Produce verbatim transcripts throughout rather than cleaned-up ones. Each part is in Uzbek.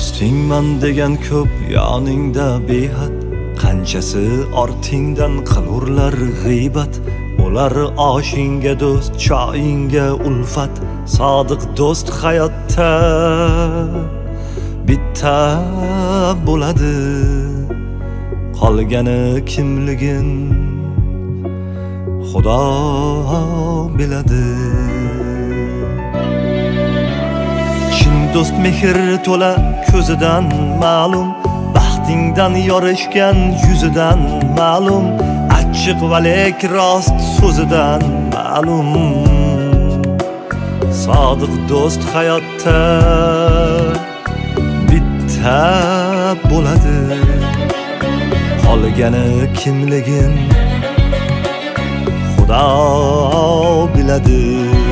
Do'stingman degan ko'p yoningda behad, qanchasi ortingdan qilurlar g'iybat. Ular oshingga do'st, choyingga ulfat. Sodiq do'st hayotda bitta bo'ladi. Qolgani kimligin Xudo biladi. Chin do'st mehr to'la ko'zidan ma'lum, baxtingdan yorishgan yuzidan ma'lum, achchiq va lek rost so'zidan ma'lum. Sodiq do'st hayotda bitta bo'ladi. Qolgani kimligin Xudo biladi.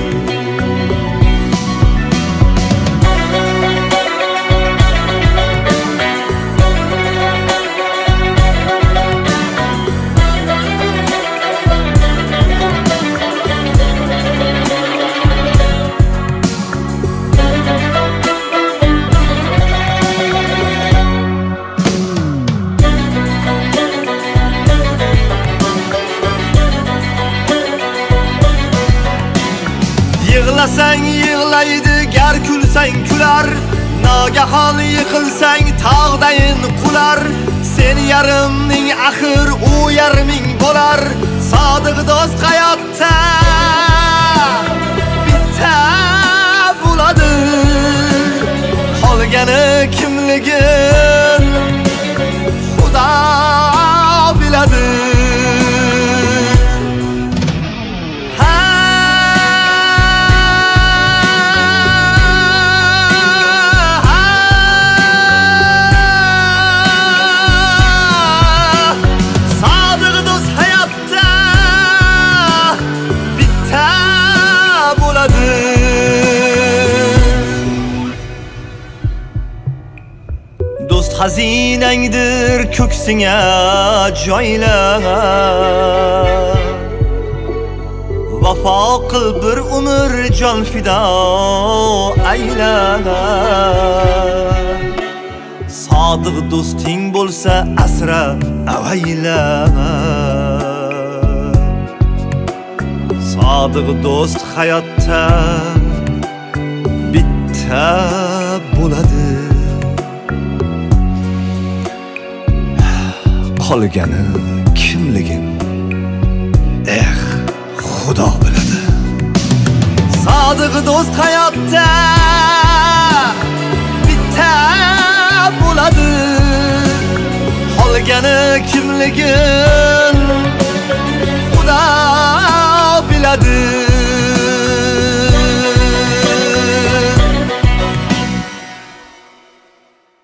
Yig'lasang yig'laydi, gar kulsang kular. Nogahon yiqilsang tog'dayin qular. Sen yarimning axir u yarming bo'lar. Sodiq do'st hayotda bitta bo'ladi. Qolgani kimligin Xudo biladi. Do'st xazinangdir, ko'ksinga joyla. Vafo qil bir umr, jon fido ayla. Sodiq do'sting bo'lsa asra avayla. Sodiq do'st hayotda bitta bo'ladi. Qolgani kimligin eh Xudo biladi. Sodiq do'st hayotda bitta bo'ladi. Qolgani kimligin Xudo biladi.